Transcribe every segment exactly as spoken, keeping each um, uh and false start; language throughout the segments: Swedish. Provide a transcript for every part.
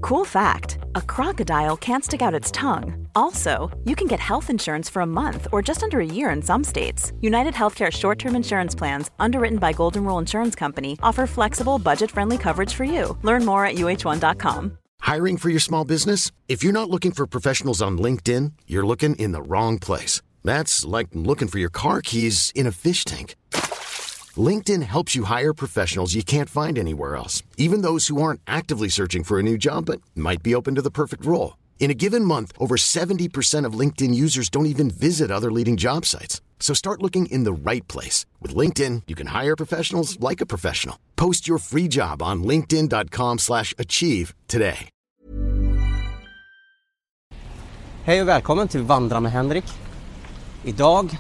Cool fact, a crocodile can't stick out its tongue. Also, you can get health insurance for a month or just under a year in some states. United Healthcare short-term insurance plans, underwritten by Golden Rule Insurance Company, offer flexible, budget-friendly coverage for you. Learn more at U H one dot com. Hiring for your small business? If you're not looking for professionals on LinkedIn, you're looking in the wrong place. That's like looking for your car keys in a fish tank. LinkedIn helps you hire professionals you can't find anywhere else, even those who aren't actively searching for a new job but might be open to the perfect role. In a given month, over seventy percent of LinkedIn users don't even visit other leading job sites. So start looking in the right place. With LinkedIn, you can hire professionals like a professional. Post your free job on linkedin dot com slash achieve today. Hej och välkommen till Vandra med Henrik. Idag...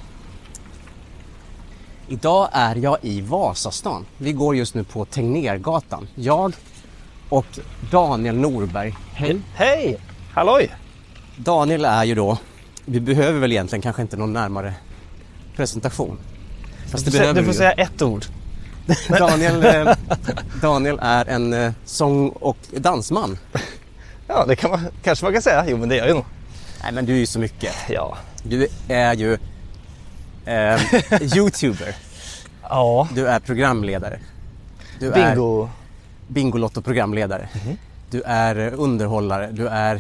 Idag är jag i Vasastan. Vi går just nu på Tegnérgatan. Jag och Daniel Norberg. Hej! Hej! Halloj! Daniel är ju då... Vi behöver väl egentligen kanske inte någon närmare presentation. Fast det du, behöver du får vi. säga ett ord. Daniel, eh, Daniel är en eh, sång- och dansman. Ja, det kan man, kanske man kan säga. Jo, men det är jag ju nog. Nej, men du är ju så mycket. Ja. Du är ju eh, YouTuber. Ja. Du är programledare. Du Bingo. är Bingolotto-programledare. Mm-hmm. Du är underhållare. Du är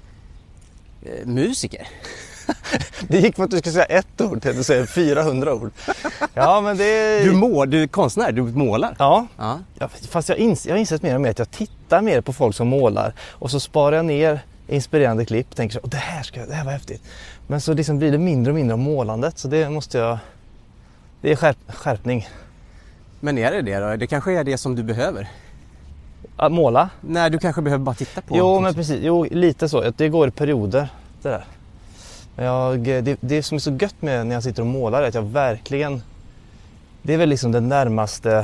eh, musiker. Det gick för att du skulle säga ett ord till att du säger fyrahundra ord. Ja, men det... Du, må, du är konstnär, du målar. Ja, ja. ja fast jag, ins, jag har insett mer och mer att jag tittar mer på folk som målar. Och så sparar jag ner inspirerande klipp och tänker så, det här, ska, det här var häftigt. Men så liksom blir det mindre och mindre av målandet. Så det måste jag... Det är skärp, skärpning. Men är det det då? Det kanske är det som du behöver. Att måla? Nej, du kanske behöver bara titta på. Jo, men precis. Jo, lite så. Det går i perioder, det där. Men jag, det, det som är så gött med när jag sitter och målar är att jag verkligen... Det är väl liksom det närmaste...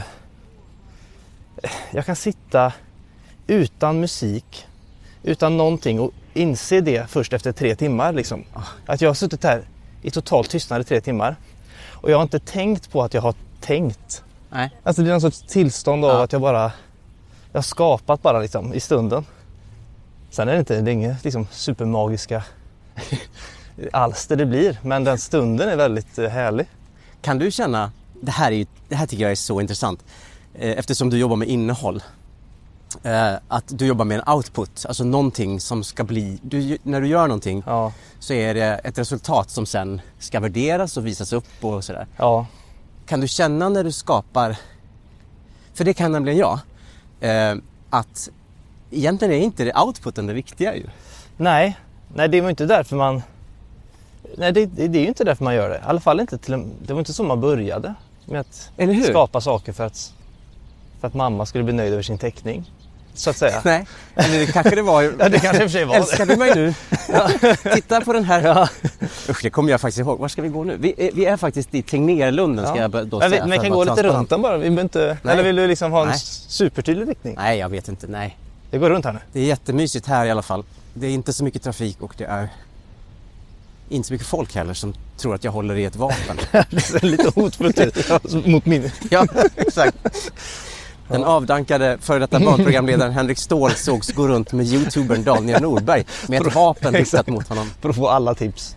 Jag kan sitta utan musik, utan någonting och inse det först efter tre timmar. Liksom. Att jag har suttit här i total tystnad i tre timmar. Och jag har inte tänkt på att jag har tänkt. Nej. Alltså det är någon sorts tillstånd av ja. att jag bara... Jag har skapat bara liksom i stunden. Sen är det inte, det är inget liksom supermagiska alster det blir. Men den stunden är väldigt härlig. Kan du känna, det här, är ju, det här tycker jag är så intressant. Eh, eftersom du jobbar med innehåll. Eh, att du jobbar med en output. Alltså någonting som ska bli, du, när du gör någonting ja. så är det ett resultat som sen ska värderas och visas upp och sådär. Ja. Kan du känna när du skapar, för det kan nämligen jag, eh, att egentligen är inte det outputen det viktiga ju. Nej, nej det var inte därför man, nej det, det, det är ju inte därför man gör det. I alla fall inte till, det var inte så man började med att Eller hur? skapa saker för att, för att mamma skulle bli nöjd över sin teckning. Så att säga. Nej, eller det kanske det var. Ja, det kanske i och för sig var. Älskar du mig nu? Ja. Titta på den här. Ja. Usch, det kommer jag faktiskt ihåg. Var ska vi gå nu? Vi är, vi är faktiskt i Tegnérlunden, ska ja. jag då säga. säga. Men vi kan gå lite runt den bara. Vi inte, eller vill du liksom ha en nej. supertydlig riktning? Nej, jag vet inte. Nej. Det går runt här nu. Det är jättemysigt här i alla fall. Det är inte så mycket trafik och det är inte så mycket folk heller som tror att jag håller i ett vapen. Det är lite hotfullt mot min. Ja, exakt. Den avdankade före detta barnprogramledaren Henrik Ståhl sågs gå runt med YouTubern Daniel Norberg med ett vapen riktat mot honom. För att få alla tips.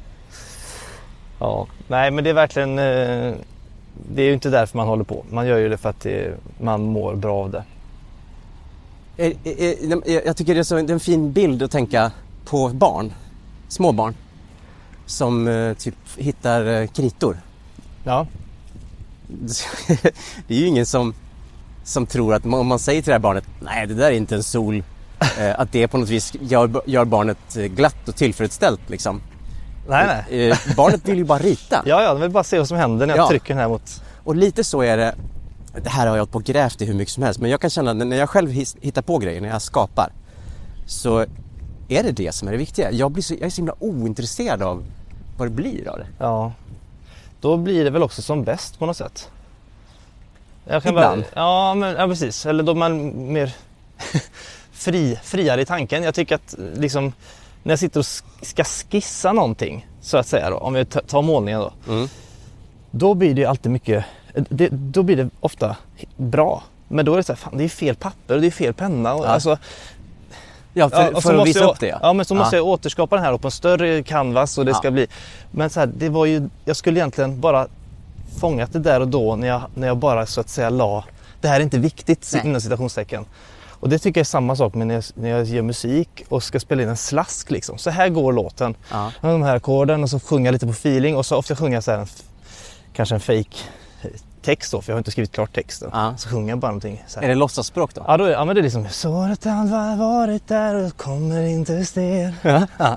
Ja, nej men det är verkligen, det är ju inte därför man håller på. Man gör ju det för att det, man mår bra av det. Jag tycker det är, så, det är en fin bild att tänka på barn, små barn, som typ hittar kritor. Ja. Det är ju ingen som... som tror att om man säger till det här barnet, nej det där är inte en sol, eh, att det på något vis gör, gör barnet glatt och tillfredsställt liksom. Nej, nej. Eh, barnet vill ju bara rita. Ja, ja, jag vill bara se vad som händer när jag ja. trycker den här mot... Och lite så är det, det här har jag hållit på och grävt i hur mycket som helst, men jag kan känna när jag själv hittar på grejer, när jag skapar, så är det det som är det viktiga. Jag, blir så, jag är så himla ointresserad av vad det blir av det. Ja, då blir det väl också som bäst på något sätt. Jag kan Ibland. Bara, ja, men, ja, precis. Eller då man mer fri, friare i tanken. Jag tycker att liksom, när jag sitter och ska skissa någonting, så att säga då, om vi tar målningen då, mm. då blir det alltid mycket, det, då blir det ofta bra. Men då är det så här, fan, det är fel papper och det är fel penna. Och, ja. alltså, Ja, för, ja, för att visa jag, upp det. Ja, ja men så måste ja. jag återskapa den här på en större canvas och det ja. ska bli... Men så här, det var ju... Jag skulle egentligen bara fångat det där och då när jag, när jag bara så att säga la... Det här är inte viktigt, inom citationstecken. Och det tycker jag är samma sak med när jag, när jag gör musik och ska spela in en slask liksom. Så här går låten. Ja. Med de här ackorden och så sjunger jag lite på feeling och så ofta sjunger jag så här en, kanske en fake text då, för jag har inte skrivit klart texten. Ja. Så sjunger jag bara någonting så här. Är det låtsasspråk då? Ja, då är, ja men det är liksom så att allt har varit där och kommer inte ster. Ja. Ja.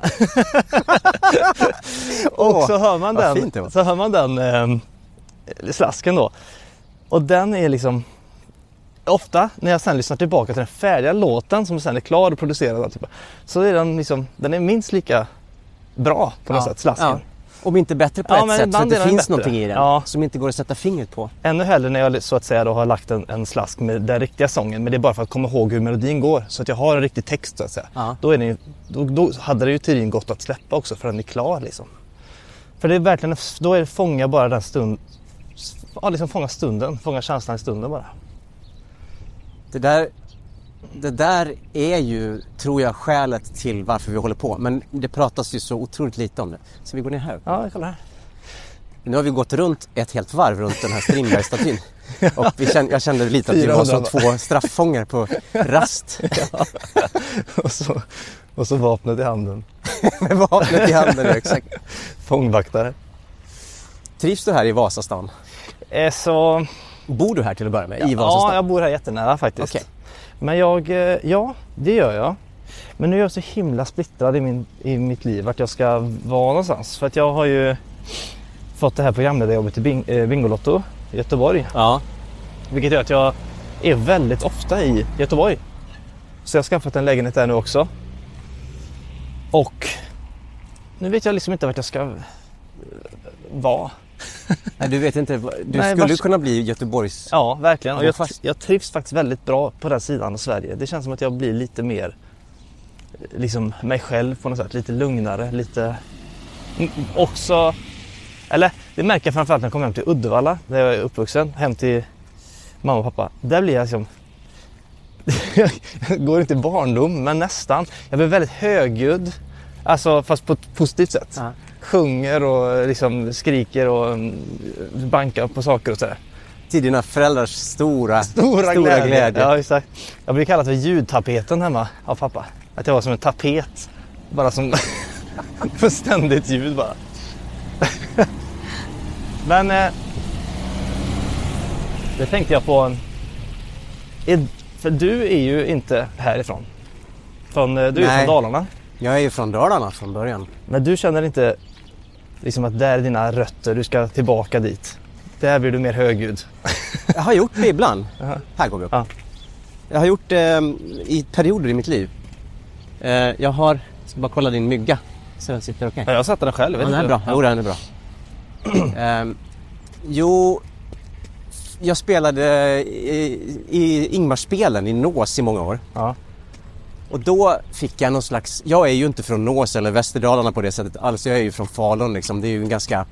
Och Åh, så hör man vad den, fint det var. så hör man den eh, slasken då. Och den är liksom ofta när jag sen lyssnar tillbaka till den färdiga låten som sen är klar och producerad typ, så är den liksom, den är minst lika bra på något Ja. sätt, slasken. Ja. Om inte bättre på Ja, ett men sätt, för ibland att det är den finns bättre. någonting i den Ja. som inte går att sätta fingret på. Ännu hellre när jag så att säga då har lagt en, en slask med den riktiga sången, men det är bara för att komma ihåg hur melodin går så att jag har en riktig text så att säga. Ja. Då, är det ju, då, då hade det ju tydligen gått att släppa också för den är klar liksom. För det är verkligen, då är det fånga bara den stund, ja liksom fånga stunden, fånga känslan i stunden bara. Det där, det där är ju, tror jag, skälet till varför vi håller på. Men det pratas ju så otroligt lite om det. Så vi går ner här. Ja, kolla här. Nu har vi gått runt ett helt varv runt den här Strindberg-statyn. Och vi kände, jag kände lite att vi var som två strafffångar på rast. Ja. och, så, och så vapnet i handen. Med vapnet i handen, exakt. Fångvaktare. Trivs du här i Vasastan? Eh, så... Bor du här till att börja med, i Ja, Vasastan? jag bor här jättenära faktiskt. Okay. Men jag, eh, ja, det gör jag. Men nu är jag så himla splittrad i, min, i mitt liv vart jag ska vara någonstans. För att jag har ju fått det här programledarjobbet i Bing, eh, Bingolotto i Göteborg. Ja. Vilket gör att jag är väldigt ofta i Göteborg. Så jag har skaffat en lägenhet där nu också. Och nu vet jag liksom inte vart jag ska vara. Nej, du vet inte, du Nej, skulle vars... kunna bli Göteborgs... Ja, verkligen. Och jag, fast... jag trivs faktiskt väldigt bra på den sidan av Sverige. Det känns som att jag blir lite mer liksom mig själv på något sätt. Lite lugnare, lite... Också... Eller, det märker jag framförallt när jag kommer hem till Uddevalla, där jag är uppvuxen. Hem till mamma och pappa. Där blir jag liksom... jag går inte i barndom, men nästan. Jag blir väldigt högljudd. Alltså, fast på ett positivt sätt. Ja. Sjunger och liksom skriker och bankar på saker och sådär. Till dina föräldrars stora, Stora, stora glädje. glädje. Ja, exakt. Jag blir kallad för ljudtapeten hemma av pappa. Att jag var som en tapet. Bara som för ständigt ljud bara. Men eh, det tänkte jag på. Är, för du är ju inte härifrån. Från, du är Nej. från Dalarna. Jag är ju från Dalarna från början. Men du känner inte liksom att där är dina rötter, du ska tillbaka dit. Där blir du mer högljudd. Jag har gjort det ibland. Aha. Här går vi upp. Ja. Jag har gjort det eh, i perioder i mitt liv. Eh, jag har, jag ska bara kolla din mygga. Så den sitter okej. Ja, jag satte den själv. Ja, Vet den är du? bra. Jo, den är bra. eh, jo, jag spelade i, i Ingmarsspelen i Nås i många år. Ja. Och då fick jag någon slags... Jag är ju inte från Nås eller Västerdalarna på det sättet. Alltså jag är ju från Falun liksom. Det är ju en ganska...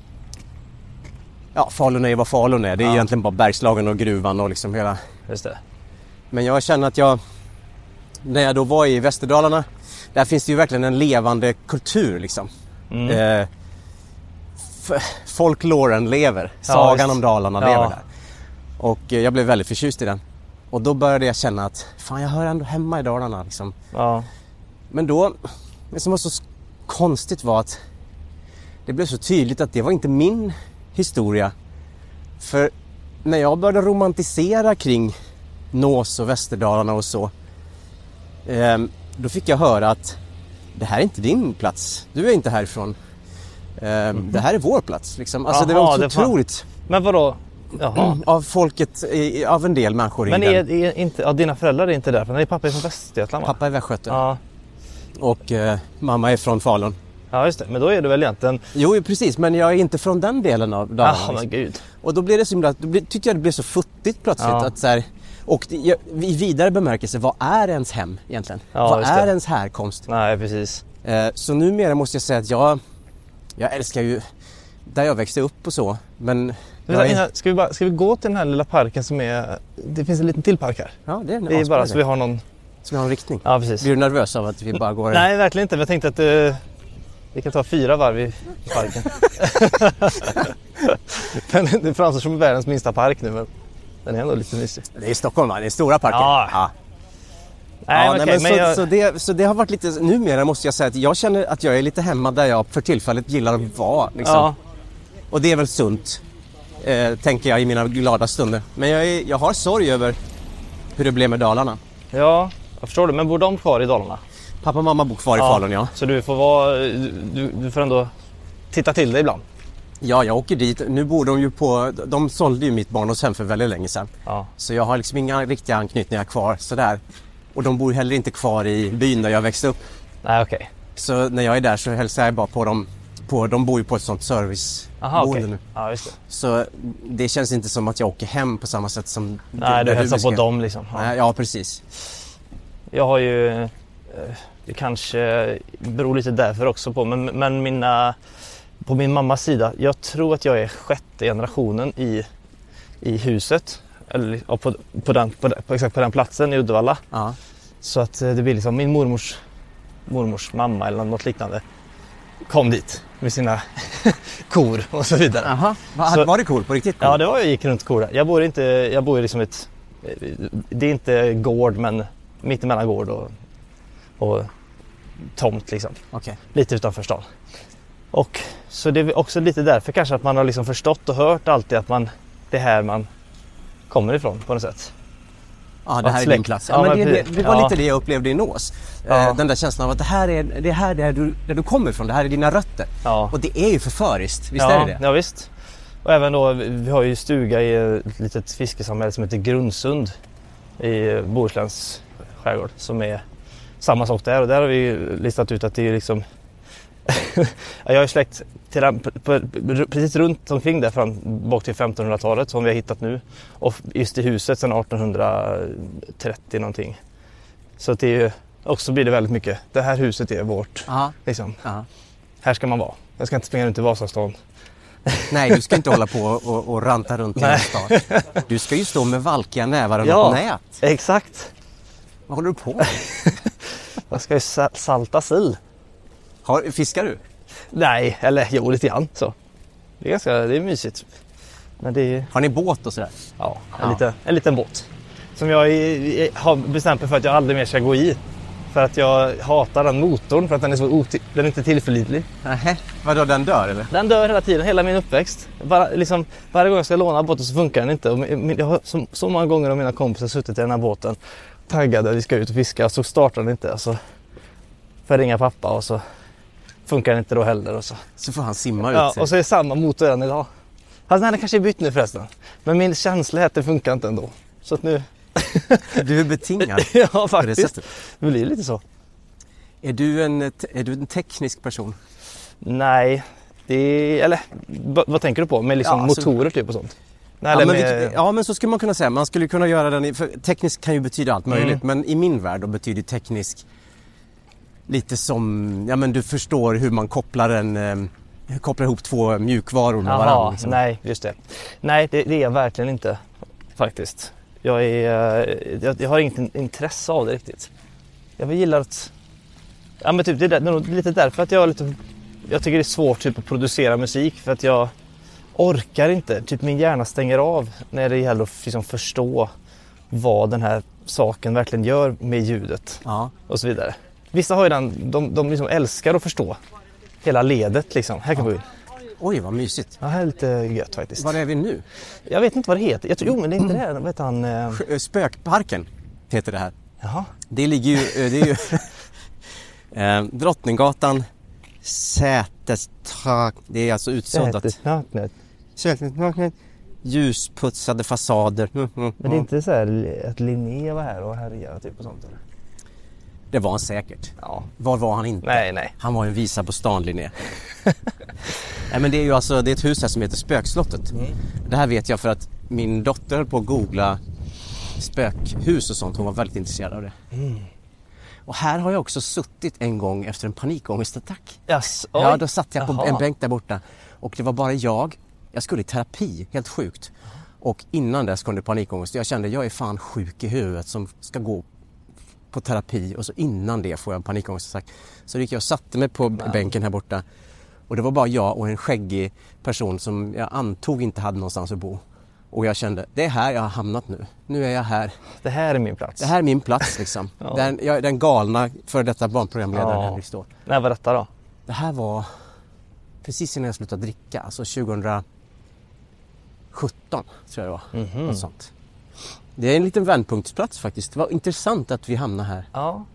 Ja, Falun är ju vad Falun är. Det är Ja. egentligen bara Bergslagen och gruvan och liksom hela... Just det. Men jag känner att jag... När jag då var i Västerdalarna... Där finns det ju verkligen en levande kultur liksom. Mm. Eh, f- folkloren lever. Sagan visst. om Dalarna Ja. lever där. Och eh, jag blev väldigt förtjust i den. Och då började jag känna att fan, jag hör ändå hemma i Dalarna liksom. Ja. Men då, det som var så konstigt var att det blev så tydligt att det var inte min historia. För när jag började romantisera kring Nås och Västerdalarna och så, eh, då fick jag höra att det här är inte din plats. Du är inte härifrån. Eh, mm. Det här är vår plats. Liksom. Alltså Aha, det var så det fan- otroligt Men vadå? Jaha. av folket, i- av en del människor. Men i är, den. är inte, ja, dina föräldrar är inte där, för nej, pappa är från Västergötland, va? Pappa är västgöte Ja. och eh, mamma är från Falun. Ja, just det. Men då är du väl egentligen... Jo, precis, men jag är inte från den delen av Dalarna. Ja, men liksom. gud. Och då blev det så himla, då blev, tyckte jag det blev så futtigt plötsligt. Ja. Att så här, och det, jag, i vidare bemärkelse, vad är ens hem egentligen? Ja, vad just är det. ens härkomst? Nej, precis. Eh, så numera måste jag säga att jag, jag älskar ju där jag växte upp och så. Men jag är, Ska vi, bara, ska vi gå till den här lilla parken som är... Det finns en liten till park här. ja, det är en Det är bara asbra så idé. vi har någon Som har en riktning. Ja, precis. Blir du nervös av att vi bara går... Nej, verkligen inte. Jag tänkte att uh, vi kan ta fyra varv i, i parken. Det framstår som världens minsta park nu, men den är ändå lite mysig. Det är i Stockholm, va? Det är stora parker. Ja. ja. Nej, ja, men, nej, okay, men, men så, jag... så, det, så det har varit lite, numera måste jag säga att jag känner att jag är lite hemma där jag för tillfället gillar att vara. Liksom. Ja. Och det är väl sunt, eh, tänker jag i mina glada stunder. Men jag, är, jag har sorg över hur det blev med Dalarna. Ja, jag förstår det. Men bor de kvar i Dalarna? Pappa och mamma bor kvar ja. i Falun, ja. Så du får vara, du, du får ändå titta till det ibland? Ja, jag åker dit. Nu bor de ju på, de sålde ju mitt barndomshem för väldigt länge sedan. Ja. Så jag har liksom inga riktiga anknytningar kvar sådär. Och de bor heller inte kvar i byn där jag växte upp. Nej, okej. Okay. Så när jag är där så hälsar jag bara på dem. På, de bor ju på ett sånt serviceboende okay. nu. Ja, just det. Så det känns inte som att jag åker hem på samma sätt som... Nej, du hälsar på dem liksom. Ja. Nej, ja, precis. Jag har ju... Det kanske beror lite därför också på. Men, men mina... På min mammas sida, jag tror att jag är sjätte generationen i, i huset. Eller på, på, den, på, på, exakt på den platsen i Uddevalla. Ja. Så att det blir liksom min mormors, mormors mamma eller något liknande kom dit med sina kor och så vidare. Aha. Var, så, var det kor på riktigt? Kor? Ja, det var jag gick runt kor där. Jag bor inte, jag bor i liksom ett, det är inte gård men mitt emellan gård och, och tomt liksom. Okay. Lite utanför stan. Och så det är också lite därför kanske att man har liksom förstått och hört alltid att man, det här man kommer ifrån på något sätt. Ja, det här är din plats. Ja, ja, men det, det, det var ja. lite det jag upplevde i Nås. Ja. Den där känslan av att det här är det här där du, där du kommer ifrån, det här är dina rötter. Ja. Och det är ju förföriskt, visst ja, är det det? Ja, visst. Och även då, vi har ju stuga i ett litet fiskesamhälle som heter Grundsund i Bohusläns skärgård som är samma sak där. Och där har vi listat ut att det är liksom jag har släkt till den, på, på, precis runt omkring där fram bak till femtonhundratalet som vi har hittat nu och just i huset sedan artonhundratrettio någonting. Så att det är ju, också blir det väldigt mycket. Det här huset är vårt. Aha. Liksom. Aha. Här ska man vara. Jag ska inte springa runt i Vasastan. Nej, du ska inte hålla på och, och ranta runt i en stad. Du ska ju stå med valkiga nävar och ja, något nät. Exakt. Vad håller du på med? Jag ska ju salta sill. Har, fiskar du? Nej, eller jo, lite grann så. Det är ganska, det är mysigt. Men det är... Har ni båt och sådär? Ja, en, ja. Liten, en liten båt. Som jag är, har bestämt mig för att jag aldrig mer ska gå i. För att jag hatar den motorn för att den är så oti- den är inte tillförlitlig. Nähä, vadå, den dör eller? Den dör hela tiden, hela min uppväxt. Bara, liksom, varje gång jag ska låna båten så funkar den inte. Och jag har så, så många gånger av mina kompisar suttit i den här båten taggade att vi ska ut och fiska, så startar den inte. Alltså, för att ringa pappa och så funkar den inte då heller. Och så, så får han simma ut. Ja, och så är det samma motor än idag. Alltså, nej, den kanske är bytt nu förresten. Men min känsla är att det funkar inte ändå. Så att nu... Du är betingad. Ja, faktiskt. Det, det blir lite så. Är du en, är du en teknisk person? Nej, det är, eller b- vad tänker du på? Med liksom ja, alltså, motorer typ och sånt? Nej, ja, men med... vilket, ja, men så skulle man kunna säga. Man skulle kunna göra den i, för teknisk kan ju betyda allt möjligt. Mm. Men i min värld då betyder teknisk lite som, ja men du förstår hur man kopplar en, eh, kopplar ihop två mjukvaror med Aha, varandra. Liksom. Nej, just det. Nej, det, det är jag verkligen inte faktiskt. Jag, är, jag, jag har inget intresse av det riktigt. Jag gillar att... Ja, men typ, det, är, det är nog lite därför att jag lite... Jag tycker det är svårt typ, att producera musik för att jag orkar inte. Typ min hjärna stänger av när det gäller att liksom, förstå vad den här saken verkligen gör med ljudet. Ja. Och så vidare. Vissa har ju den... De, de liksom älskar att förstå hela ledet liksom. Här kan vi gå in. Oj, vad mysigt. Ja, här är lite gött faktiskt. Var är vi nu? Jag vet inte vad det heter. Jag tror, jo, men det är inte det här. Vet han, eh... Spökparken heter det här. Jaha. Det ligger ju... Det är ju eh, Drottninggatan, Sätestak. Det är alltså utsuddat. Sätestaknet. Sätestaknet. Ljusputsade fasader. Mm, mm, men det är inte så här att Linné var här och härjade typ och sånt eller? Det var han säkert. Ja. Var var han inte? Nej, nej. Han var en visa på stan, Linné. Nej, men det är ju alltså, det är ett hus här som heter Spökslottet. Mm. Det här vet jag för att min dotter höll på att googla spökhus och sånt. Hon var väldigt intresserad av det. Mm. Och här har jag också suttit en gång efter en panikångestattack. Yes. Ja, då satt jag på Jaha. en bänk där borta. Och det var bara jag. Jag skulle i terapi, helt sjukt. Och innan dess kom det panikångest. Jag kände, jag är fan sjuk i huvudet som ska gå på terapi och så innan det får jag en panikångest. Så gick jag och satte mig på ja. bänken här borta. Och det var bara jag och en skäggig person som jag antog inte hade någonstans att bo. Och jag kände, det är här jag har hamnat nu. Nu är jag här. Det här är min plats. Det här är min plats liksom. ja. den, jag, den galna för detta barnprogramledaren ja. Henrik Ståhl. När var detta då? Det här var precis innan jag slutade dricka. Alltså tjugohundrasjutton tror jag det var. Mm-hmm. Något sånt. Det är en liten vändpunktsplats faktiskt. Det var intressant att vi hamnar här. Ja.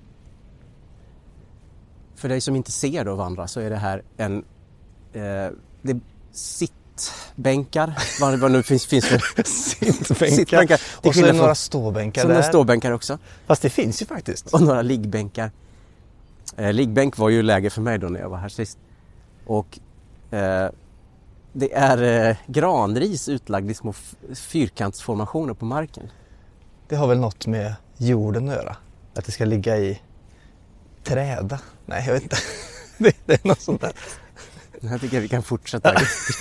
För dig som inte ser då varandra så är det här en eh, det är sittbänkar. Vad det nu finns, finns för sittbänkar. sittbänkar. Och så är det några ståbänkar där. Några ståbänkar också. Fast det finns ju faktiskt. Och några liggbänkar. Eh, liggbänk var ju läge för mig då när jag var här sist. Och eh, det är eh, granris utlagd i små f- fyrkantsformationer på marken. Det har väl något med jorden att göra? Att det ska ligga i träda? Nej, jag vet inte. det, det är något sånt där. Jag tycker vi kan fortsätta.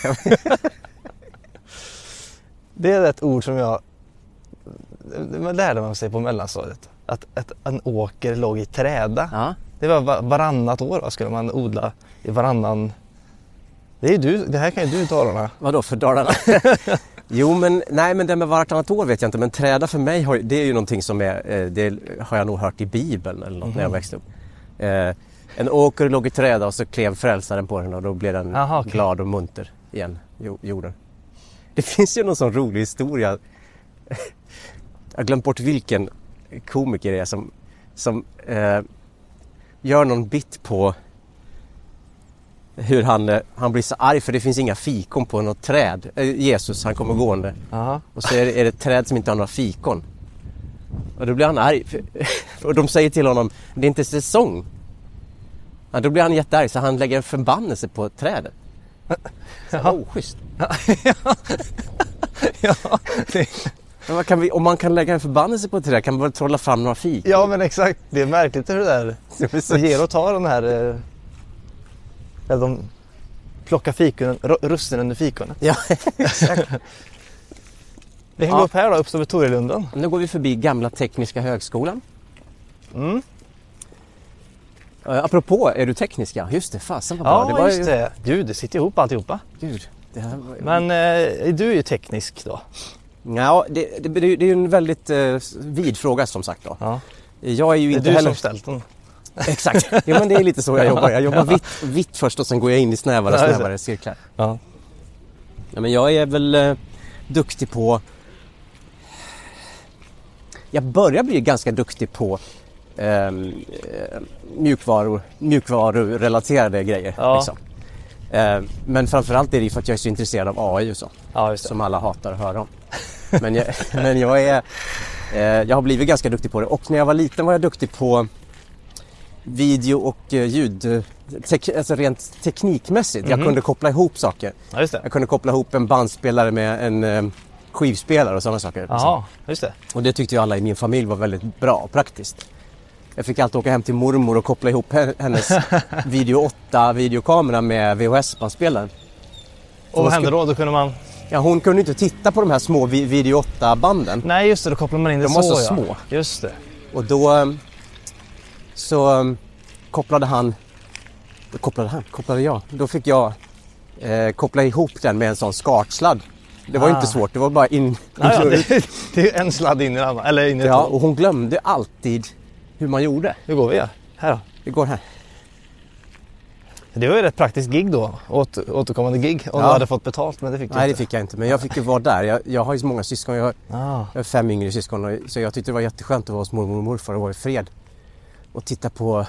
Det är ett ord som jag man lärde man sig på mellanstadiet. Att, att en åker låg i träda. Ja. Det var varannat år va? Skulle man odla i varannan. Det är du, det här kan ju du Dalarna. Vadå för Dalarna? Jo men, nej men det med varannat år vet jag inte. Men träda för mig, har, det är ju någonting som är, det har jag nog hört i Bibeln eller något mm. när jag växte upp. Eh, en åker låg i träda och så klev frälsaren på den och då blev den Aha, okay. glad och munter igen, jorden. Det finns ju någon sån rolig historia. Jag har glömt bort vilken komiker det är som, som eh, gör någon bit på hur han, han blir så arg för det finns inga fikon på något träd. Jesus, han kommer gående. Aha. Och så är det, är det ett träd som inte har några fikon. Och då blir han arg. Och de säger till honom, det är inte säsong. Ja, då blir han jättearg så han lägger en förbannelse på trädet. Så ja. Oschysst. Ja, det... Men kan vi, om man kan lägga en förbannelse på ett träd kan man väl trolla fram några fikon? Ja men exakt, det är märkligt hur det där. Så ger och tar den här... Eller de plockar fikon, russen under fikonen. Ja, exakt. Vi kan ja. gå upp här då, uppstår vid Torgelunden. Nu går vi förbi gamla tekniska högskolan. Mm. Uh, apropå, är du tekniska? Just det, fasen vad bra. Ja, det var just ju... det. Gud, det sitter ihop alltihopa. Gud, det här var... Men eh, du är ju teknisk då. Ja, det, det, det är ju en väldigt eh, vid fråga som sagt då. Ja. Jag är ju det är inte du heller... som ställt den. Exakt, ja, men det är lite så jag jobbar. Jag jobbar vitt, vitt först och sen går jag in i snävare och snävare cirklar. Ja. Ja, men jag är väl eh, duktig på... Jag börjar bli ganska duktig på eh, mjukvaror, mjukvarurelaterade grejer. Ja. Liksom. Eh, men framförallt är det för att jag är så intresserad av A I och så. Ja, just det. Som alla hatar att höra om. Men jag, men jag är... Eh, jag har blivit ganska duktig på det. Och när jag var liten var jag duktig på video och eh, ljud, tek, alltså rent teknikmässigt. Mm-hmm. Jag kunde koppla ihop saker. Ja, just det. Jag kunde koppla ihop en bandspelare med en eh, skivspelare och sådana saker. Ja, just det. Och det tyckte ju alla i min familj var väldigt bra och praktiskt. Jag fick alltid åka hem till mormor och koppla ihop hennes video åtta videokamera med V H S-bandspelaren. Och vad hände då? Då kunde man... Ja, hon kunde inte titta på de här små video åtta-banden. Nej, just det. Då kopplar man in det de så, var så ja. små. Just det. Och då så kopplade han... Då kopplade han? Kopplade jag? Då fick jag eh, koppla ihop den med en sån skartsladd. Det var ah. inte svårt, det var bara in... Ja, ja, det, det är en sladd in i den andra. Eller in i ja, och hon glömde alltid hur man gjorde. Hur går vi? Ja? Här då? Vi går här. Det var ju ett praktiskt gig då, åt, återkommande gig, om ja. du hade fått betalt, men det fick du Nej, inte. det fick jag inte, men jag fick ju vara där. Jag, jag har ju så många syskon, jag har, ah. jag har fem yngre syskon, så jag tyckte det var jätteskönt att vara hos mormor och morfar och vara i fred. Och titta på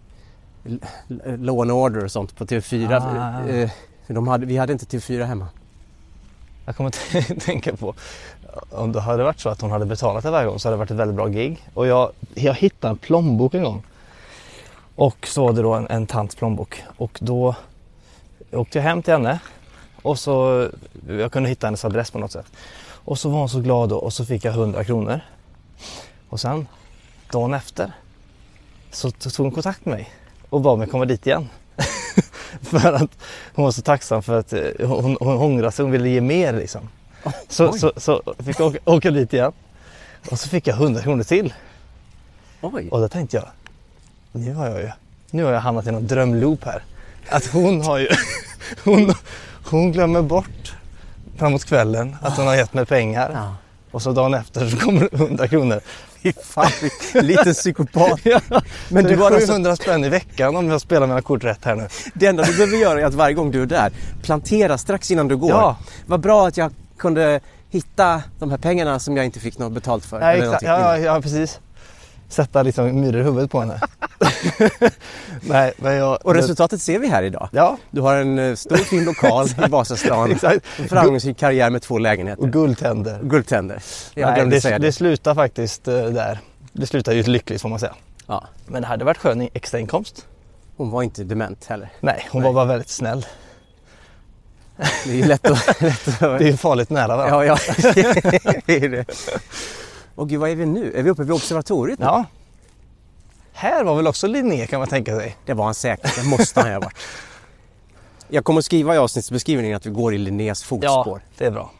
Law and Order och sånt på T V fyra. Ah. Eh, de hade, vi hade inte T V fyra hemma. Jag kommer att tänka på, om det hade varit så att hon hade betalat det varje gång så hade det varit ett väldigt bra gig. Och jag, jag hittade en plånbok en gång. Och så var det då en, en tants plånbok. Och då åkte jag hem till henne. Och så, jag kunde hitta hennes adress på något sätt. Och så var hon så glad då, och så fick jag hundra kronor. Och sen, dagen efter, så tog hon kontakt med mig. Och bad mig komma dit igen. För att hon var så tacksam för att hon, hon ångrade sig, hon ville ge mer liksom. Oh, så, så, så fick jag åka, åka dit igen. Och så fick jag hundra kronor till. Oj. Och då tänkte jag, nu har jag ju, nu har jag hamnat i någon drömloop här. Att hon har ju, hon, hon glömmer bort framåt kvällen att hon har gett mig pengar. Ja. Och så dagen efter så kommer det hundra kronor. Fy fan, liten psykopat. Ja, Men du det har är alltså, sjuhundra spänn i veckan om jag spelar mina kort rätt här nu. det enda du behöver göra är att varje gång du är där, plantera strax innan du går. Ja. Vad bra att jag kunde hitta de här pengarna som jag inte fick något betalt för. Ja, eller exakt. någonting Ja, innan. ja, precis. Sätta liksom myror i huvudet på henne. Nej, men jag... Och resultatet ser vi här idag. Ja, Du har en eh, stor fin lokal i Vasastan. exakt. En framgångsrik karriär med två lägenheter. Och guldtänder. Guldtänder. Jag Nej, glömde det, säga det. det slutar faktiskt uh, där. Det slutar ju lyckligt får man säga. Ja. Men det hade varit skön extra inkomst. Hon var inte dement heller. Nej, hon Nej. var bara väldigt snäll. Det är ju lätt att... lätt att... Det är ju farligt nära va? Ja, ja. Det är det. Och gud, vad är vi nu? Är vi uppe vid observatoriet nu? Ja. Här var väl också Linné kan man tänka sig. Det var han säkert. Det måste han ha varit. Jag kommer att skriva i avsnittsbeskrivningen att vi går i Linnés fotspår. Ja, det är bra.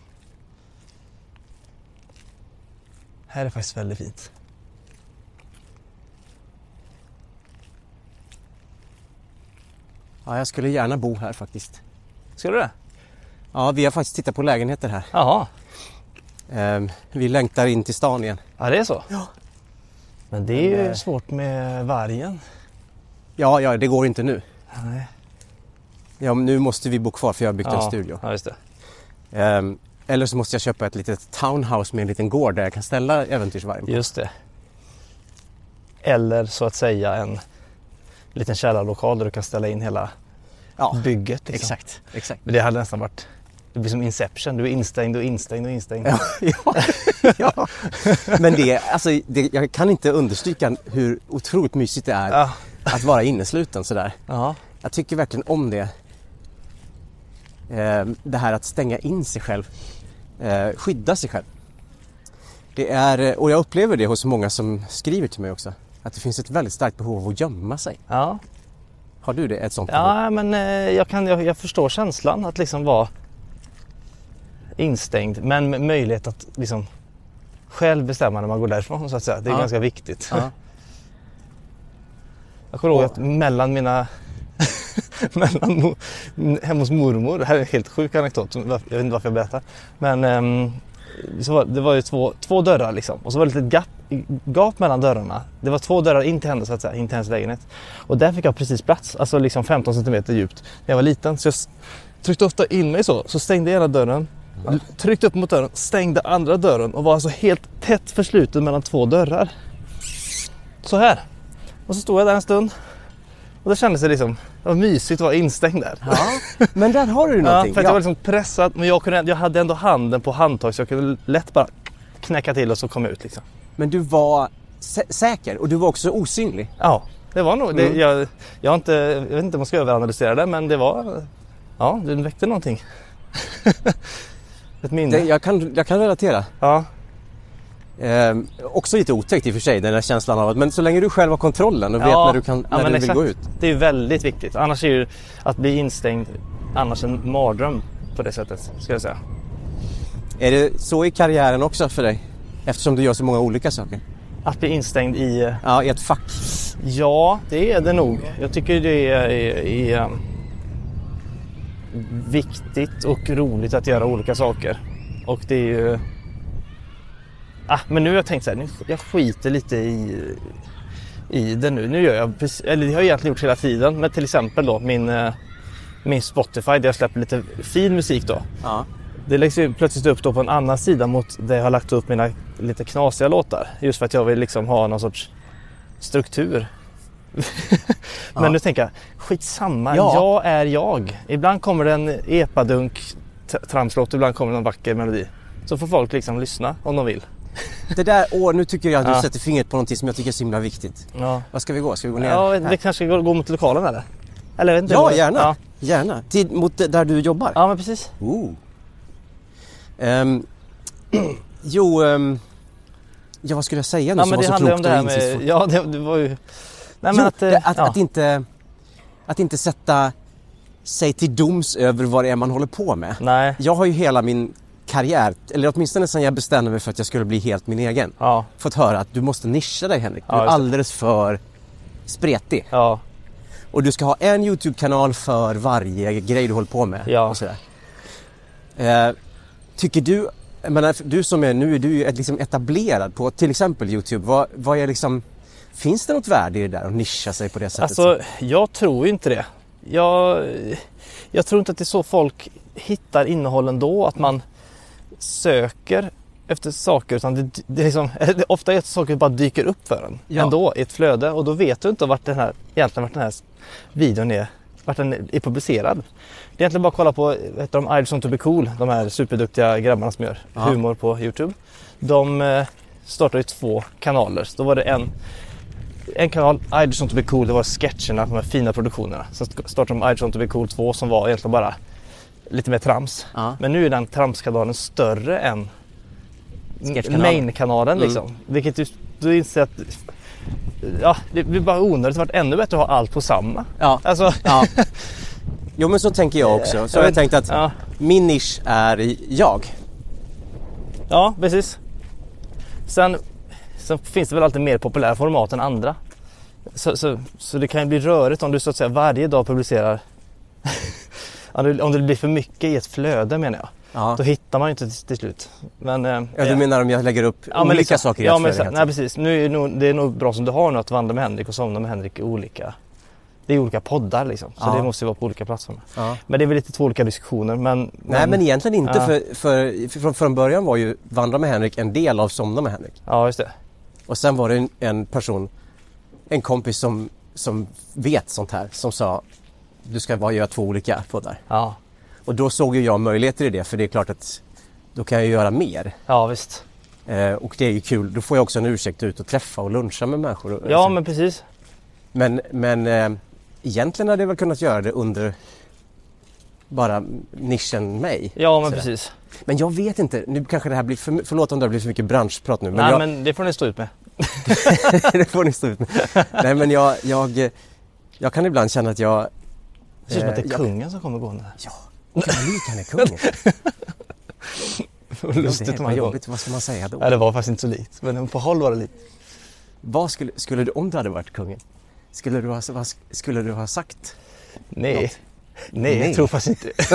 Här är faktiskt väldigt fint. Ja, jag skulle gärna bo här faktiskt. Ska du det? Ja, vi har faktiskt tittat på lägenheter här. Jaha. Ehm, vi längtar in till stan igen. Ja, det är så? Ja. Men det är ju Men, eh, svårt med vargen. Ja, ja, det går inte nu. Nej. Ja, men nu måste vi bo kvar för jag har byggt Ja, en studio. Ja, just det. Ehm, eller så måste jag köpa ett litet townhouse med en liten gård där jag kan ställa äventyrsvargen på. Just det. Eller så att säga en liten källarlokal där du kan ställa in hela Ja, bygget. Liksom. exakt. exakt. Men det hade nästan varit, det blir som Inception, du är instängd och instängd och instängd. Ja, ja, ja. Men det, alltså, det, jag kan inte understryka hur otroligt mysigt det är Ja. att vara innesluten sådär. Ja. Jag tycker verkligen om det. Eh, det här att stänga in sig själv. Eh, skydda sig själv. Det är, och jag upplever det hos många som skriver till mig också. Att det finns ett väldigt starkt behov av att gömma sig. Ja. Har du det? Ett sånt behov? Ja, men eh, jag, kan, jag, jag förstår känslan att liksom vara instängd. Men med möjlighet att liksom själv bestämma när man går därifrån så att säga. Det är Ja. ganska viktigt. Ja. Jag kommer ihåg Och- att mellan mina mellan mo- hemma hos mormor, det här är en helt sjuk anekdot, jag vet inte varför jag berättar. Men ehm, så var, det var ju två, två dörrar liksom. Och så var det ett gap, gap mellan dörrarna. Det var två dörrar in till henne så att säga, in till hennes lägenhet. Och där fick jag precis plats, alltså liksom femton centimeter djupt när jag var liten. Så jag s- tryckte ofta in mig så, så stängde jag ena dörren, l- tryckte upp mot dörren, stängde andra dörren och var alltså helt tätt försluten mellan två dörrar. Så här. Och så stod jag där en stund. Och det kändes det liksom, det var mysigt att vara instängd där. Ja, men där har du Ja, någonting. för att Ja. jag var liksom pressad, men jag, kunde, jag hade ändå handen på handtag så jag kunde lätt bara knäcka till och så kom ut liksom. Men du var sä- säker och du var också osynlig. Ja, det var nog, det, Mm. jag, jag, har inte, jag vet inte om man ska överanalysera det, men det var, ja, det väckte någonting. Ett minne. Det, jag, kan, jag kan relatera. Ja, Ehm, också lite otäckt i och för sig, den här känslan av att, men så länge du själv har kontrollen och vet ja, när du, kan, ja, när men du vill exakt. gå ut. Det är ju väldigt viktigt, annars är ju att bli instängd annars en mardröm på det sättet, ska jag säga. Är det så i karriären också för dig? Eftersom du gör så många olika saker. Att bli instängd i... Ja, i ett fack. Ja, det är det nog. Jag tycker det är, är, är um, viktigt och roligt att göra olika saker. Och det är ju... Ah, men nu har jag tänkt så här, nu, jag skiter lite i, i det nu. Nu gör jag, precis, eller det har jag egentligen gjort hela tiden. Men till exempel då min, eh, min Spotify där jag släpper lite fin musik då. Ja. Det läggs ju plötsligt upp då på en annan sida mot där jag har lagt upp mina lite knasiga låtar. Just för att jag vill liksom ha någon sorts struktur. Men Ja. nu tänker jag, skitsamma, Ja. jag är jag. Ibland kommer det en epadunk t- tramslåt, ibland kommer det en vacker melodi. Så får folk liksom lyssna om de vill. Det där, åh, nu tycker jag att du Ja. sätter fingret på någonting som jag tycker är så himla viktigt. Ja, Vad ska vi gå? Ska vi gå ner? ja här? vi kanske går, går mot lokalen eller? Eller jag vet inte, Ja, vad- gärna. Ja. Gärna. Tid mot där du jobbar. ja, men precis. Ooh. Ehm, jo, um, ja, vad skulle jag säga nu Ja, som men var det så handlar ju om klokt det och här med, insiktsfullt? ja det, det var ju... Nej, men Jo, att, eh, det, att, ja. att, inte, att inte sätta sig till doms över vad det är man håller på med. Nej. Jag har ju hela min karriär, eller åtminstone sen jag bestämde mig för att jag skulle bli helt min egen. Ja. Fått höra att du måste nischa dig, Henrik. Du Ja, är just det. alldeles för spretig. Ja. Och du ska ha en YouTube-kanal för varje grej du håller på med. Ja. Och sådär. Eh, tycker du, jag menar, du som är nu är du ju ett, liksom etablerad på till exempel YouTube. Vad, vad är liksom, finns det något värde i det där att nischa sig på det sättet? Alltså, jag tror ju inte det. Jag, jag tror inte att det är så folk hittar innehåll ändå, att man söker efter saker, utan det, det är liksom, det ofta är det saker bara dyker upp för en Ja. ändå i ett flöde, och då vet du inte vart den här, egentligen vart den här videon är, vart den är publicerad. Det är egentligen bara att kolla på, heter de I Just Want To Be Cool, de här superduktiga grabbarna som gör Ja. humor på YouTube. De eh, startade ju två kanaler. Så då var det en En kanal, I Just Want To Be Cool, det var sketcherna, de här fina produktionerna. Sen startade de I Just Want To Be Cool två som var egentligen bara lite mer trams. Ja. Men nu är den tramskanalen större än Sketchkanalen. main-kanalen Mm. liksom. Vilket du, du inser att ja, det blir bara onödigt. Det har varit ännu bättre att ha allt på samma. Ja. Alltså, Ja. Jo, men så tänker jag också. Så Jag har jag vet- tänkt att ja. min nisch är jag. Ja, precis. Sen, sen finns det väl alltid mer populära format än andra. Så, så, så det kan ju bli rörigt om du så att säga varje dag publicerar. om, det, om det blir för mycket i ett flöde, menar jag. Ja. Då hittar man ju inte till, till slut. Men, eh, Ja, du menar om jag lägger upp ja, men olika liksom, saker i ja, ett men flöde? exakt. Nej, precis. Nu är det, nog, det är nog bra som du har nu att vandra med Henrik och somna med Henrik i olika. Det är olika poddar liksom. Så Ja. det måste ju vara på olika plattformar. Ja. Men det är väl lite två olika diskussioner. Men, Nej, men egentligen inte. Ja. För, för, för från, från början var ju Vandra med Henrik en del av Somna med Henrik. Ja, just det. Och sen var det en, en person, en kompis som, som vet sånt här, som sa du ska bara göra två olika poddar. Ja, Och då såg ju jag möjligheter i det, för det är klart att då kan jag göra mer. ja visst. Eh, och det är ju kul. Då får jag också en ursäkt ut och träffa och luncha med människor. Ja, Alltså. men precis. Men, men eh, egentligen hade jag väl kunnat göra det under bara nischen mig. Ja, men Sådär. precis. Men jag vet inte, nu kanske det här blir för, förlåt om det blir för mycket branschprat nu. Men Nej, jag, men det får ni stå ut med. det får ni stå ut med. Nej, men jag, jag, jag kan ibland känna att jag... Det ser ut som att det är jag- kungen som kommer gående. Ja, Lik han är kungen. Lustigt det om var han går. jobbigt, vad ska man säga då? Nej, det var faktiskt inte så likt. Men på håll var det likt. Vad skulle, skulle du, om du hade varit kungen, skulle du ha, vad skulle du ha sagt? Nej. Något? Nej, Nej. jag tror faktiskt inte.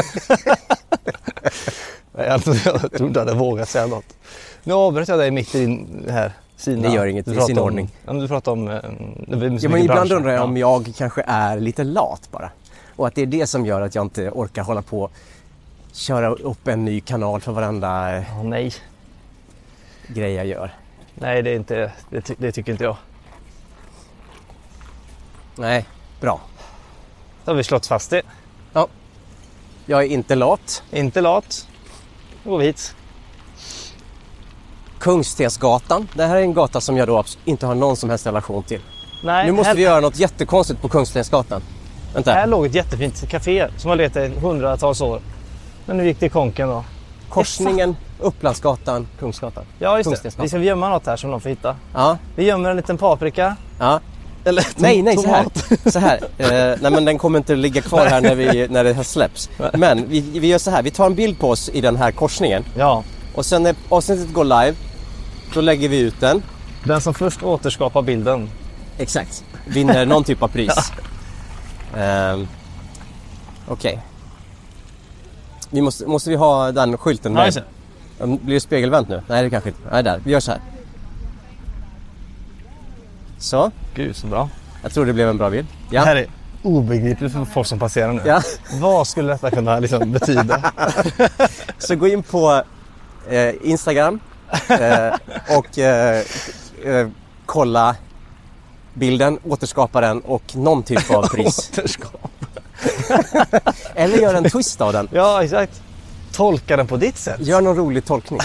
Nej, jag tror jag tror inte jag hade vågat säga något. Nu avbröt jag dig mitt i din här sina. Det gör inget, Du det är pratar sin om- ordning. Ja, men du pratar om... eh, det är så Ja, men mycket ibland branscher. undrar jag Ja. om jag kanske är lite lat bara. Och att det är det som gör att jag inte orkar hålla på köra upp en ny kanal för varenda eh, Ja, nej. grej jag gör. Nej, det är inte... Det, ty- det tycker inte jag. Nej, bra. Då har vi slått fast det. Jag är inte lat. Inte lat. Då går vi hit. Kungstensgatan. Det här är en gata som jag då abs- inte har någon som helst relation till. Nej, Nu måste här, vi göra något jättekonstigt på Kungstensgatan. Vänta. här låg ett jättefint café som har letat i hundratals år. Men nu gick det i konken då. Korsningen, Upplandsgatan, Kungsgatan. Ja, just det. Kungstensgatan. Vi ska gömma något här som de får hitta. Ja, Vi gömmer en liten paprika. ja. Eller tom- Nej, nej, så här. tomat. Så här. Eh, nej, men den kommer inte ligga kvar här när, vi, när det här släpps. Men vi, vi gör så här. Vi tar en bild på oss i den här korsningen. Ja, Och sen när avsnittet går live, då lägger vi ut den. den som först återskapar bilden. Exakt. Vinner någon typ av pris. Um, Okej. Vi måste, måste vi ha den skylten Ja, med? just det. Blir det spegelvänt nu? Nej, det kanske inte. Nej, där. Vi gör så här. Så. Gud, så bra. Jag tror det blev en bra bild. Det Ja. här är obegripligt för folk som passerar nu. Ja. Vad skulle detta kunna liksom betyda? Så gå in på eh, Instagram eh, och eh, eh, kolla bilden, återskapa den och någon typ av pris. Återskap. Eller gör en twist av den. Ja, exakt. Tolka den på ditt sätt. Gör någon rolig tolkning.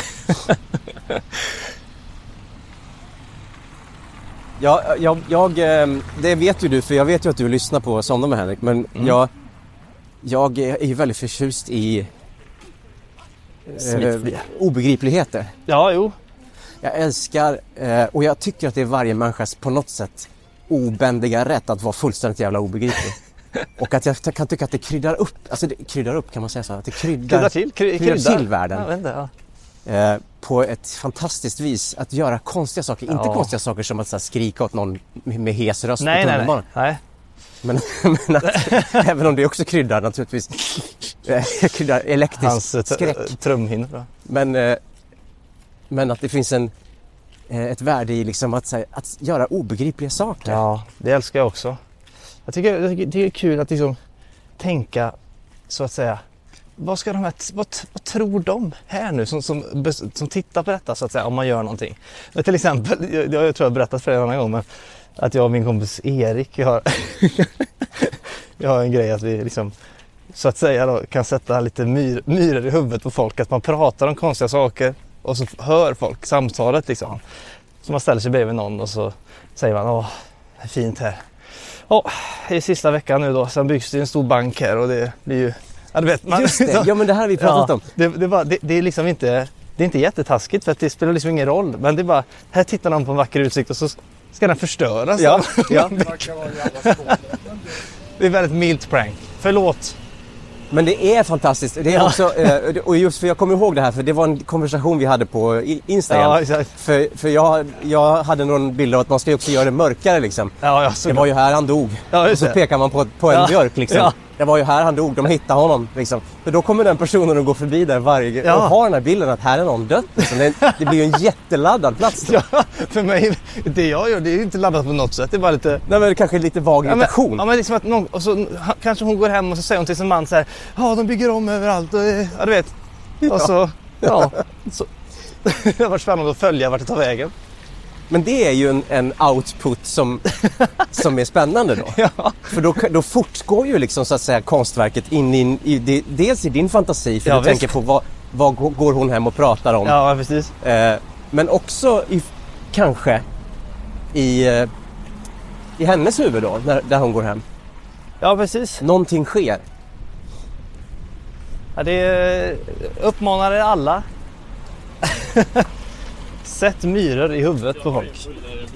Ja, jag, jag, eh, det vet ju du, för jag vet ju att du lyssnar på Somna med Henrik. Men Mm. jag, jag är ju väldigt förtjust i eh, Smittfria. obegripligheter. Ja, jo. Jag älskar, eh, och jag tycker att det är varje människas på något sätt obändiga rätt att vara fullständigt jävla obegriplig. Och att jag kan tycka att det kryddar upp, alltså det kryddar upp kan man säga så, att det kryddar, Kryddar till. Kry, kryddar kryddar. till världen. Ja, jag vet inte, ja. eh, på ett fantastiskt vis att göra konstiga saker. Ja. Inte konstiga saker som att så här, skrika åt någon med hes röst nej, på nej, nej, nej. Men, men att, även om det också kryddar naturligtvis kryddar elektrisk Hans skräck. Trumhinnor. Men, eh, men att det finns en, eh, ett värde i liksom att, här, att göra obegripliga saker. Ja, det älskar jag också. Jag tycker, jag tycker det är kul att liksom tänka så att säga. Vad ska de här, vad, vad tror de här nu som, som, som tittar på detta så att säga om man gör någonting? Men till exempel, jag, jag tror jag har berättat för er en annan gång, men att jag och min kompis Erik jag har, jag har en grej att vi liksom så att säga då, kan sätta lite myr, myror i huvudet på folk, att man pratar om konstiga saker och så hör folk samtalet liksom. Så man ställer sig bredvid någon och så säger man, åh, det är fint här. Ja, det är sista veckan nu då, sen byggs det en stor bank här och det blir ju, ja du vet man. Just det, ja men det här har vi pratat ja, om. Det, det, var, det, det är liksom inte, det är inte jättetaskigt för att det spelar liksom ingen roll, men det är bara, här tittar någon på en vacker utsikt och så ska den förstöras. Ja, ja. Det är väldigt milt prank. Förlåt. Men det är fantastiskt. Det är ja. också, och just för jag kommer ihåg det här, för det var en konversation vi hade på Instagram. Ja, exakt. För, för jag, jag hade någon bild av att man ska också göra det mörkare liksom. Ja, ja, det var ju här han dog. Ja, och så det. pekar man på, på en ja. björk liksom. Ja. Det var ju här han dog, de hittade honom liksom. För då kommer den personen att gå förbi där varje ja. och ha den här bilden att här är någon dött liksom. det, det blir ju en jätteladdad plats. Ja, för mig, det jag gör, det är ju inte laddat på något sätt. Det är bara lite... Nej, men kanske lite vag irritation. Ja, men, ja, men liksom att någon, och så kanske hon går hem och så säger hon till sin man så här, ja, de bygger om överallt och, ja, du vet. Och så, ja. Så, det har varit spännande att följa vart det tar vägen. Men det är ju en, en output som, som är spännande då. Ja. För då, då fortgår ju liksom så att säga konstverket in, in i, i dels i din fantasi, för ja, du visst. tänker på vad, vad går hon hem och pratar om. Ja, precis. Eh, men också i, kanske i, eh, i hennes huvud då, när, där hon går hem. Ja, precis. Någonting sker. Ja, det uppmanar alla. Sätt myror i huvudet på folk.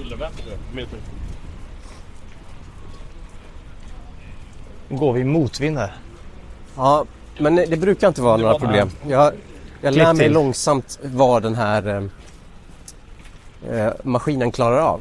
Nu går vi motvind här. Ja, men det brukar inte vara några problem. Jag, jag lär mig till. långsamt vad den här eh, maskinen klarar av.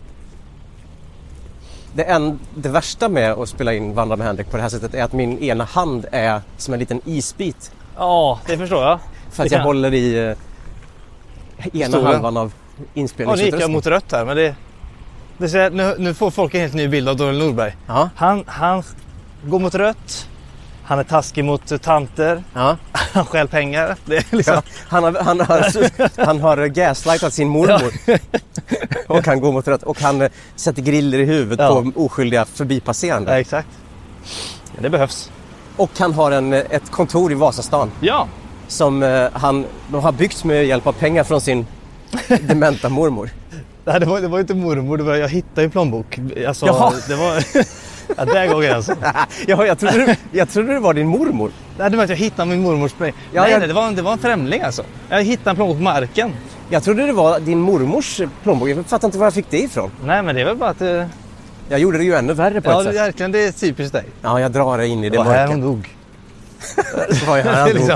Det, en, det värsta med att spela in Vandra med Henrik på det här sättet är att min ena hand är som en liten isbit. Ja, det förstår jag. För att jag håller i eh, ena Stora. halvan av inspelningsutrustningen. Ja, nu gick jag mot rött här, men det, det ser, nu, nu får folk en helt ny bild av Daniel Norberg. Ja. Han, han går mot rött. Han är taskig mot tanter. Ja. Han stjäl pengar. Det är liksom... ja, han, har, han, har, han har gaslightat sin mormor. Ja. Och han går mot rött. Och han sätter griller i huvudet ja. på oskyldiga förbipasserande. Ja, exakt. Ja, det behövs. Och han har en, ett kontor i Vasastan. Ja. Som eh, han de har byggt med hjälp av pengar från sin dementa mormor. Nej, det var, det var inte mormor. Det var, jag hittade en plånbok. Alltså, Jaha. Det var... Ja, där går gränsen. Ja, jag trodde, du, jag trodde det var din mormor. Nej, det var att jag hittade min mormors pengar. Ja, nej, jag... nej, det var, det var en främling alltså. Jag hittade en plånbok på marken. Jag trodde det var din mormors plånbok. Jag fattar inte var jag fick det ifrån. Nej, men det är väl bara att... Uh... Jag gjorde det ju ännu värre på ja, ett sätt. Ja, verkligen. Det är typiskt dig. Ja, jag drar det in i det, det mörka. Här hon dog. Det var ju här han dog.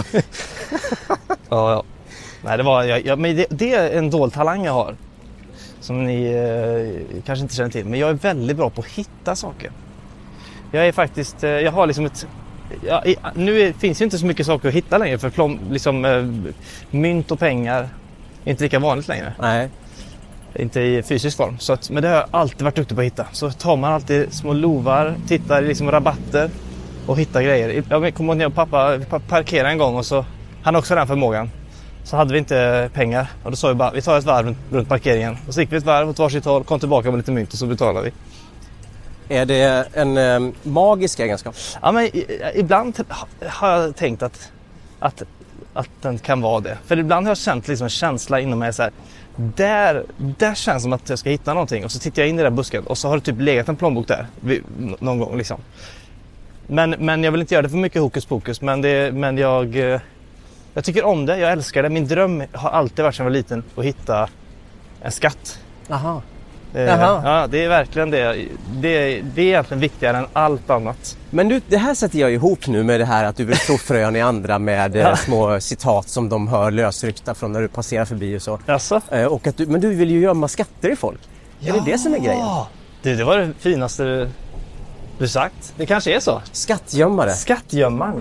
Ja, ja. Nej, det var... Jag, jag, men det, det är en dold talang jag har. Som ni eh, kanske inte känner till. Men jag är väldigt bra på att hitta saker. Jag är faktiskt... Eh, jag har liksom ett... Ja, i, nu är, finns ju inte så mycket saker att hitta längre. För plom, liksom, eh, mynt och pengar är inte lika vanligt längre. Nej. Inte i fysisk form. Så att, men det har jag alltid varit duktig på att hitta. Så tar man alltid små lovar, tittar i liksom rabatter och hittar grejer. Jag kommer ihåg när jag och pappa parkerade en gång och så... Han har också den förmågan. Så hade vi inte pengar. Och då sa vi bara, vi tar ett varv runt, runt parkeringen. Och så gick vi ett varv åt varsitt håll, kom tillbaka med lite mynt och så betalade vi. Är det en eh, magisk egenskap? Ja, men ibland har jag tänkt att, att, att den kan vara det. För ibland har jag känt liksom en känsla inom mig så här. Där, där känns som att jag ska hitta någonting. Och så tittar jag in i den busken och så har det typ legat en plånbok där. Någon gång liksom. Men, men jag vill inte göra det för mycket hokus pokus. Men, det, men jag... Jag tycker om det, jag älskar det. Min dröm har alltid varit sedan jag var liten att hitta en skatt. Aha. Eh, Jaha. ja, det är verkligen det. det. Det är egentligen viktigare än allt annat. Men du, det här sätter jag ihop nu med det här att du vill slå frön i andra med eh, små citat som de hör lösryckta från när du passerar förbi och så. Jaså? Eh, och att du, men du vill ju gömma skatter i folk. Ja. Är det det som är grejen? Du, det var det finaste du, du sagt. Det kanske är så. Skattgömmare. Skattgömmaren.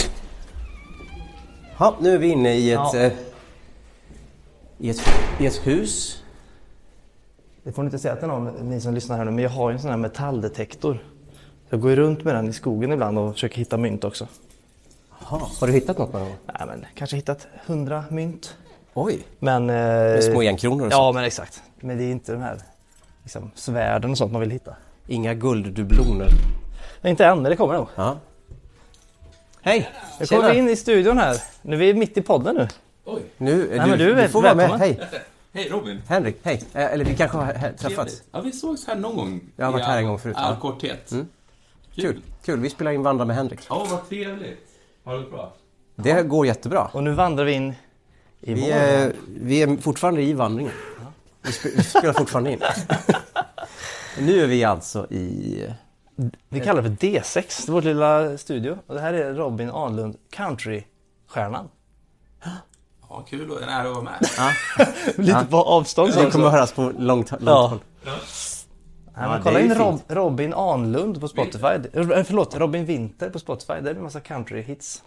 Ja, nu är vi inne i ett, Ja. eh, i ett, i ett hus. Det får ni inte säga till någon, ni som lyssnar här nu, men jag har ju en sån här metalldetektor. Jag går ju runt med den i skogen ibland och försöker hitta mynt också. Jaha, har du hittat något någon gång? Nej, men kanske hittat hundra mynt. Oj, Men... Eh, med små enkronor och Ja, sånt. men exakt. Men det är inte de här liksom, svärden och sånt man vill hitta. Inga gulddubloner. Men inte än, men det kommer nog. Ja. Hej, Nu kommer tjena. vi in i studion här. Nu är vi mitt i podden nu. Oj, Nu, Nej, du, men du är du får vara med. välkommen. Hej, hej Robin. Henrik, hej. Eh, Eller vi kanske har he- träffats. Trevligt. Ja, vi sågs här någon gång. Jag har varit I här all- en gång förut, All ja. korthet. Mm. Kul, kul. Vi spelar in Vandra med Henrik. Ja, vad trevligt. Har du det bra? Det går jättebra. Och nu vandrar vi in i Vi vår... är, vi är fortfarande i vandringen. Vi sp- vi spelar fortfarande in. Nu är vi alltså i... Vi kallar det för D sex, det är vårt lilla studio. Och det här är Robin Ahnlund, countrystjärnan. Ja, kul och en ära att vara med. Lite på avstånd. Det kommer att höras på långt, långt Ja. håll. Nej, Ja, men det kolla är ju in Rob, fint. Robin Ahnlund på Spotify. Eh, Förlåt, Robin Winter på Spotify. Det är en massa country-hits.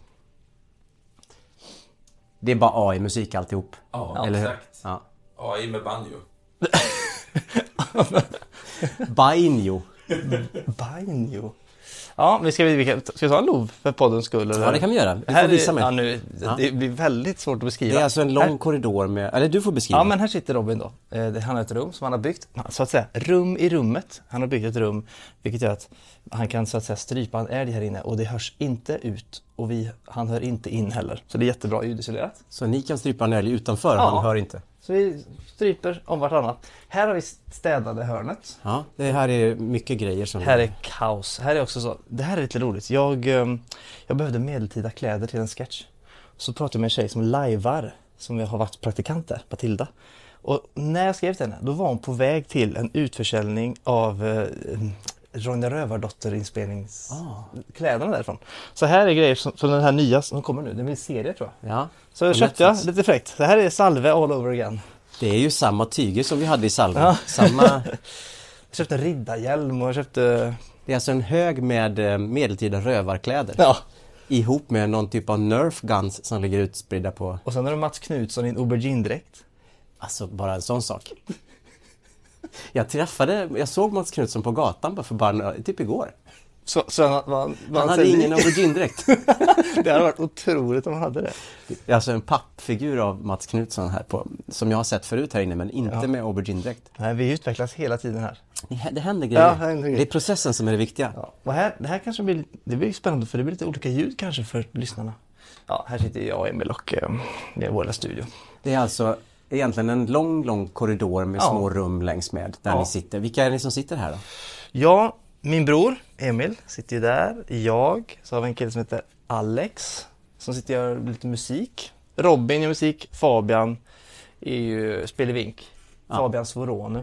Det är bara A i musik alltihop. Ja, Eller hur? exakt. Ja. A I med banjo. Bainjo. Banjo. Ja, vi ska, vi, ska vi ta en lov för poddens skull? Eller? Ja, det kan vi göra. Du Här får visa är, mig. ja, nu, Ja. Det blir väldigt svårt att beskriva. Det är alltså en lång Här, korridor med... Eller du får beskriva. ja, men här sitter Robin då. Eh, det- Han har ett rum som han har byggt. Så att säga, rum i rummet. Han har byggt ett rum, vilket gör att han kan så att säga strypa en älg här inne. Och det hörs inte ut. Och vi, han hör inte in heller. Så det är jättebra ljudisolerat. Så ni kan strypa en älg utanför, Ja. han hör inte. Så vi stryper om vartannat. Här har vi städade hörnet. Ja, det här är mycket grejer som... Här är kaos. Här är också så. Det här är lite roligt. Jag, ehm, jag behövde medeltida kläder till en sketch. Så pratade jag med en tjej som lajvar, som jag har varit praktikant där, Matilda. Och när jag skrev till henne, då var hon på väg till en utförsäljning av eh, Ronja Rövardotter-inspelningskläderna därifrån. Så här är grejer som, som den här nya som kommer nu. Det blir en serie, tror jag. Ja. Så jag På köpte jag Netflix. lite fräckt. Det här är salve all over again. Det är ju samma tyger som vi hade i salven. Ja. Samma... Jag köpte en riddarhjälm och jag köpte... Det är alltså en hög med eh, medeltida rövarkläder. Ja. Ihop med någon typ av Nerf guns som ligger utspridda på... Och sen har du Mats Knutsson i en aubergine-dräkt. Alltså bara en sån sak. Jag träffade, jag såg Mats Knutsson på gatan bara för bara typ igår. Så, så han, var, var Han hade ingen aubergine-dräkt. Det hade varit otroligt om han hade det. Det är alltså en pappfigur av Mats Knutsson här på, som jag har sett förut här inne, men inte Ja. med aubergine-dräkt. Nej, vi utvecklas hela tiden här. Det, det händer grejer. Ja, det händer grejer. Det är processen som är det viktiga. Ja. Och här, det här kanske blir, det blir spännande för det blir lite olika ljud kanske för lyssnarna. Ja, här sitter jag och Emil och eh, det är vår studio. Det är alltså egentligen en lång, lång korridor med Ja. små rum längs med där Ja. ni sitter. Vilka är ni som sitter här då? Ja, min bror Emil sitter ju där. Jag, så har vi en kille som heter Alex som sitter och gör lite musik. Robin gör musik. Fabian är ju spelevink. Ja. Fabian Svoronu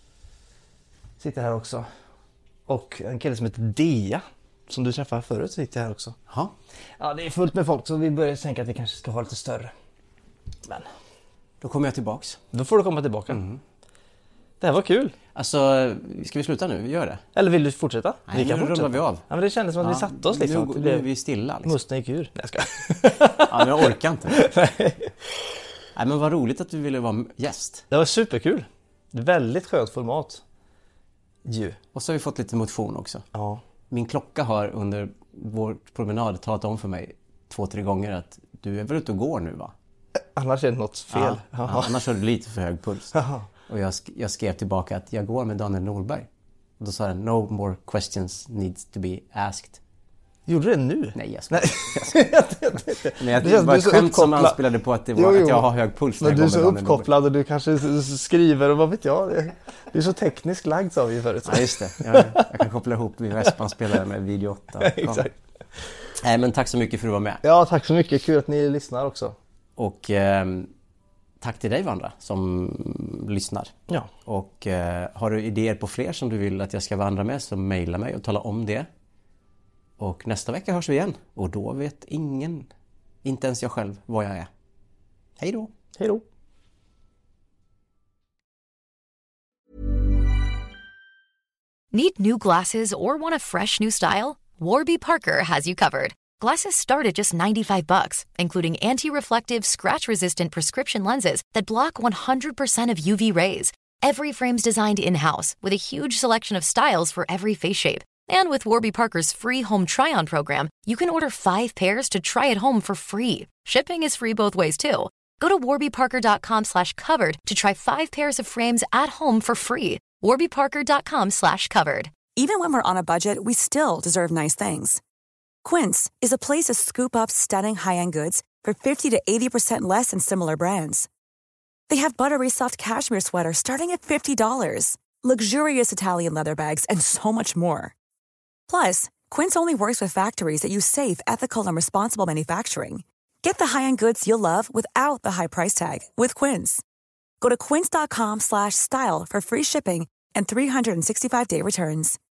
sitter här också. Och en kille som heter Dea som du träffade förut sitter här också. Ja. Ja, det är fullt med folk så vi börjar tänka att vi kanske ska ha lite större. Men Då kommer jag tillbaks. då får du komma tillbaka. Det här var kul. Alltså, ska vi sluta nu? Vi gör det. Eller vill du fortsätta? Nej, nu rundar vi av. Ja, men det kändes som att vi satte oss liksom. Nu, Att det nu är blev... vi stilla liksom. Musten gick ur. Nej, jag ska. Ja, men jag orkar inte. Nej, men vad roligt att du ville vara gäst. Det var superkul. Väldigt skönt format. Ju. Och så har vi fått lite motion också. Ja. Min klocka har under vår promenad talat om för mig två, tre gånger att du är väl ute och går nu, va? Annars är det något fel. Ja, Ja. ja, annars har du lite för hög puls. Jaha. Och jag, sk- jag skrev tillbaka att jag går med Daniel Norberg. Och då sa den, no more questions needs to be asked. Gjorde du det nu? Nej, jag ska Nej. Men jag, Det det känns- var du är ett så skämt som uppkopplad. anspelade på att, det var, Jo, jo. att jag har hög puls när Men jag du är går med så Daniel Norberg. uppkopplad och du kanske s- s- skriver och vad vet jag. Du är så tekniskt lagd sa vi ju förut. Ja, just det. Jag, jag kan koppla ihop min Vespan-spelare med Video åtta. Exakt. Nej, men tack så mycket för att du var med. Ja, tack så mycket. Kul att ni lyssnar också. Och ehm, tack till dig Vandra som lyssnar. Ja. Och eh, har du idéer på fler som du vill att jag ska vandra med, så mejla mig och tala om det. Och nästa vecka hörs vi igen. Och då vet ingen, inte ens jag själv, vad jag är. Hej då! Hej då! Need new glasses or want a fresh new style? Warby Parker has you covered. Glasses start at just ninety-five bucks, including anti-reflective, scratch-resistant prescription lenses that block one hundred percent of U V rays. Every frame's designed in-house with a huge selection of styles for every face shape. And with Warby Parker's free home try-on program, you can order five pairs to try at home for free. Shipping is free both ways too. Go to warbyparker.com slash covered to try five pairs of frames at home for free. warbyparker.com slash covered. Even when we're on a budget, we still deserve nice things. Quince is a place to scoop up stunning high-end goods for fifty to eighty percent less than similar brands. They have buttery soft cashmere sweaters starting at fifty dollars, luxurious Italian leather bags, and so much more. Plus, Quince only works with factories that use safe, ethical, and responsible manufacturing. Get the high-end goods you'll love without the high price tag with Quince. Go to quince.com slash style for free shipping and three sixty-five day returns.